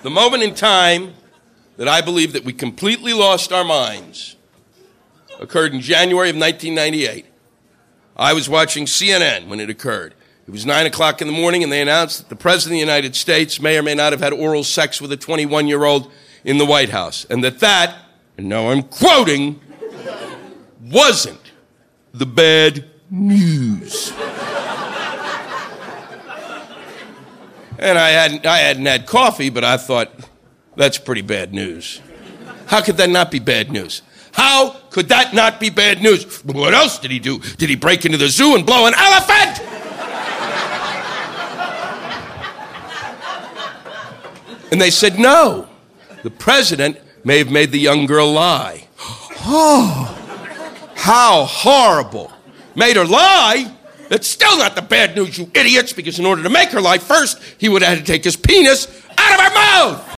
The moment in time that I believe that we completely lost our minds occurred in January of 1998. I was watching CNN when it occurred. It was 9 o'clock in the morning, and they announced that the President of the United States may or may not have had oral sex with a 21-year-old in the White House, and that, and now I'm quoting, wasn't the bad news. And I hadn't had coffee, but I thought, that's pretty bad news. How could that not be bad news? How could that not be bad news? What else did he do? Did he break into the zoo and blow an elephant? And they said, no. The president may have made the young girl lie. Oh, how horrible. Made her lie? That's still not the bad news, you idiots, because in order to make her lie, first, he would have had to take his penis out of her mouth.